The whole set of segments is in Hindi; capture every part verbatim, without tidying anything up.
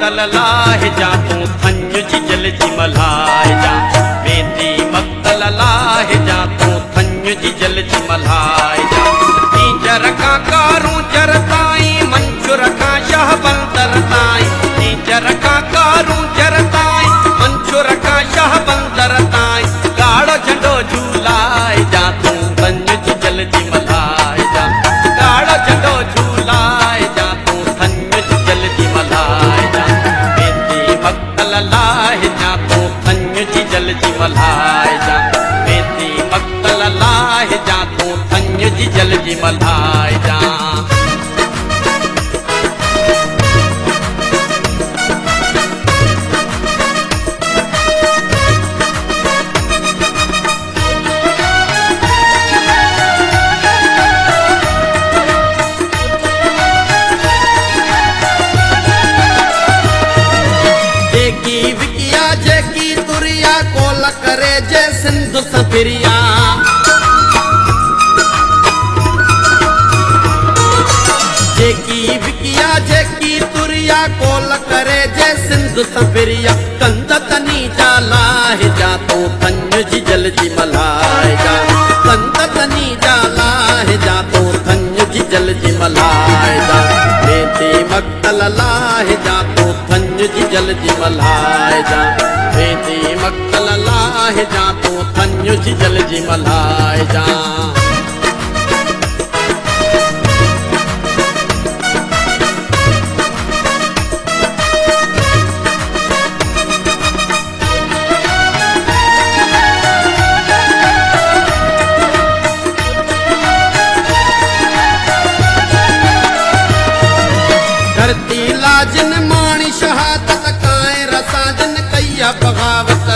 मक्तल लाहे जा तू थंज जी जल जी मल्हाए जा वेदी मक्तल लाहे जा तू थंज जी जल जी मल्हाए जा तीजर का कारू जरताई मंचुर का शाह बंदर ताई तीजर का कारू जरताई मंचुर का शाह बंदर ताई गाढ़ो झंडो झूलाए जा तू थंज जी जल जी मल्हाए जा गाढ़ो झंडो झूलाए जा तू थंज जी जल जी मल्हाए जा वेदी मक्तल लाहे जा तू थंज जी जल जी मल्हाए जा वेदी मक्तल लाहे जा तू थंज जी जल जी मल्हाए जा। जेकी विकिया जेकी तुरिया कोल करे जे सिंधु सफिरिया जेकी विकिया जेकी तुरिया कोल करे जे सिंधु सफिरिया कंद तनी जाला है जा तू थंज जी जल जी मल्हाए जा कंद तनी जाला है जा तू थंज जी जल जी मल्हाए जा वेदी मक्तल लाहे जा तू थंज जी जल जी मल्हाए जा वेदी मक्तल लाहे जा तू थंज जी जल जी मल्हाए जा। धरती लाजन माणी शहादत काए रसाजन कैया बगावत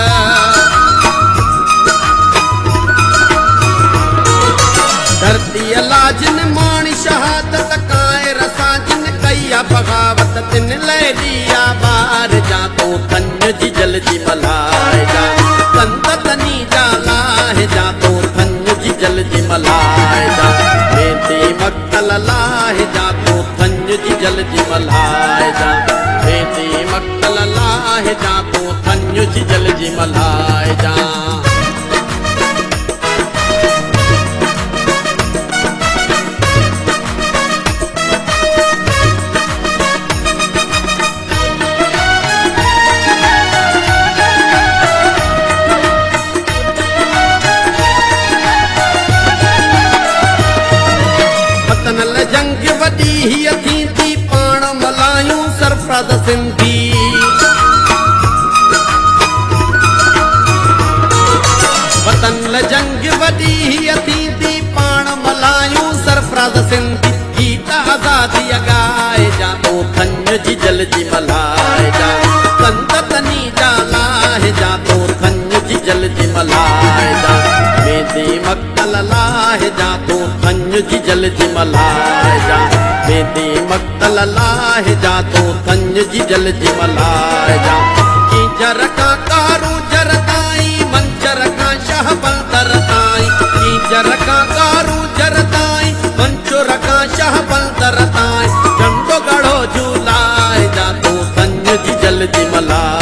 धरती लाजन माणी शहादत काए रसाजन कैया बगावत तिन ले दिया बार जा तू थंज जी जल जी मल्हाए जा कंद तनी जाला है जा तू थंज जी जल जी मल्हाए जा वेदी मक्तल लाहे जा तू थंज जी जल जी मल्हाए जा वेदी मक्तल लाहे जा तू थंज जी जल जी मल्हाए जा। वतन जंग वॾी ही थी थी पाण मल्हायूं सरफराज़ सिंधी वतन जंग वॾी ही थी थी पाण मल्हायूं सरफराज़ सिंधी गीत आज़ादी ॻाए जा तू थंज जी जल जी मल्हाए जा कंद तनी जाला है जा तू थंज जी जल जी मल्हाए जा वेदी मक्तल लाहे जा तू थंज जी जल जी मल्हाए जा वेदी मक्तल लाहे जा तू थंज जी जल जी मल्हाए जा कीजर का कारू जरताई मंचर का शाह बंदर ताई कीजर का कारू जरताई मंचुर का शाह बंदर ताई झंडो गढ़ो झूलाए जा तू थंज जी जल जी मल्हाए